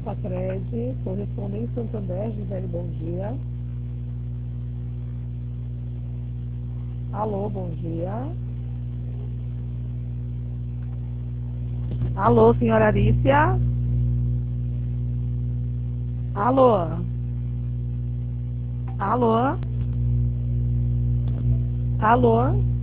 Pacred, correspondente Santander, Gisele, bom dia. Alô, bom dia. Alô, senhora Arícia? Alô? Alô? Alô?